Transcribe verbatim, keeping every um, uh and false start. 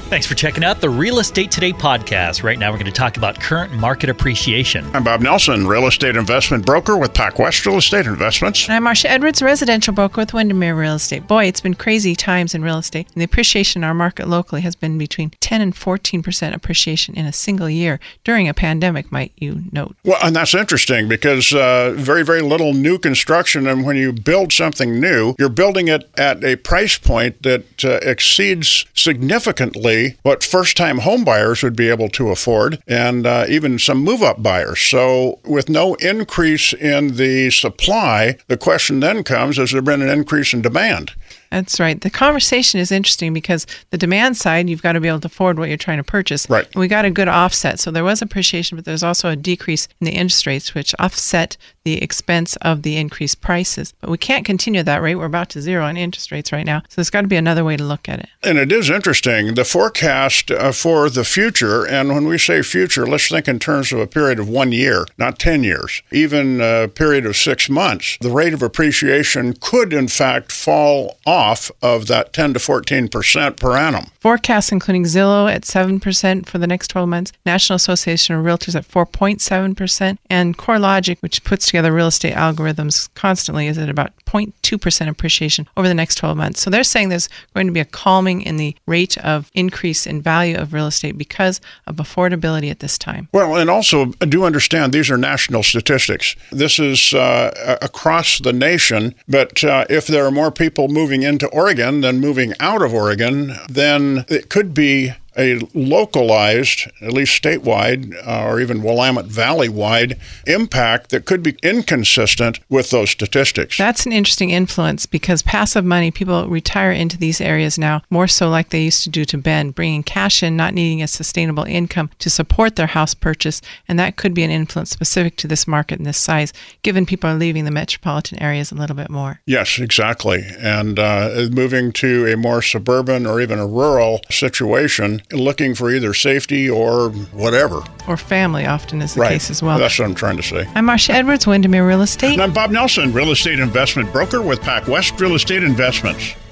Thanks for checking out the Real Estate Today podcast. Right now, we're going to talk about current market appreciation. I'm Bob Nelson, real estate investment broker with PacWest Real Estate Investments. And I'm Marcia Edwards, residential broker with Windermere Real Estate. Boy, it's been crazy times in real estate, and the appreciation in our market locally has been between ten and fourteen percent appreciation in a single year during a pandemic, might you note. Well, and that's interesting because uh, very, very little new construction, and when you build something new, you're building it at a price point that uh, exceeds significantly what first-time home buyers would be able to afford, and uh, even some move-up buyers. So with no increase in the supply, the question then comes, has there been an increase in demand? That's right. The conversation is interesting because the demand side, you've got to be able to afford what you're trying to purchase. Right. And we got a good offset. So there was appreciation, but there's also a decrease in the interest rates, which offset the expense of the increased prices. But we can't continue at that rate. We're about to zero on interest rates right now. So there's got to be another way to look at it. And it is interesting, the forecast uh, for the future, and when we say future, let's think in terms of a period of one year, not ten years, even a period of six months. The rate of appreciation could, in fact, fall off of that ten to fourteen percent per annum. Forecasts including Zillow at seven percent for the next twelve months, National Association of Realtors at four point seven percent, and CoreLogic, which puts together real estate algorithms constantly, is at about zero point two percent appreciation over the next twelve months. So they're saying there's going to be a calming in the rate of increase in value of real estate because of affordability at this time. Well, and also do understand these are national statistics. This is uh, across the nation, but uh, if there are more people moving into Oregon than moving out of Oregon, then it could be a localized, at least statewide, uh, or even Willamette Valley-wide impact that could be inconsistent with those statistics. That's an interesting influence because passive money, people retire into these areas now more so like they used to do to Bend, bringing cash in, not needing a sustainable income to support their house purchase, and that could be an influence specific to this market and this size, given people are leaving the metropolitan areas a little bit more. Yes, exactly. And uh, moving to a more suburban or even a rural situation, looking for either safety or whatever. Or family often is the right. case as well. That's what I'm trying to say. I'm Marcia Edwards, Windermere Real Estate. And I'm Bob Nelson, real estate investment broker with PacWest Real Estate Investments.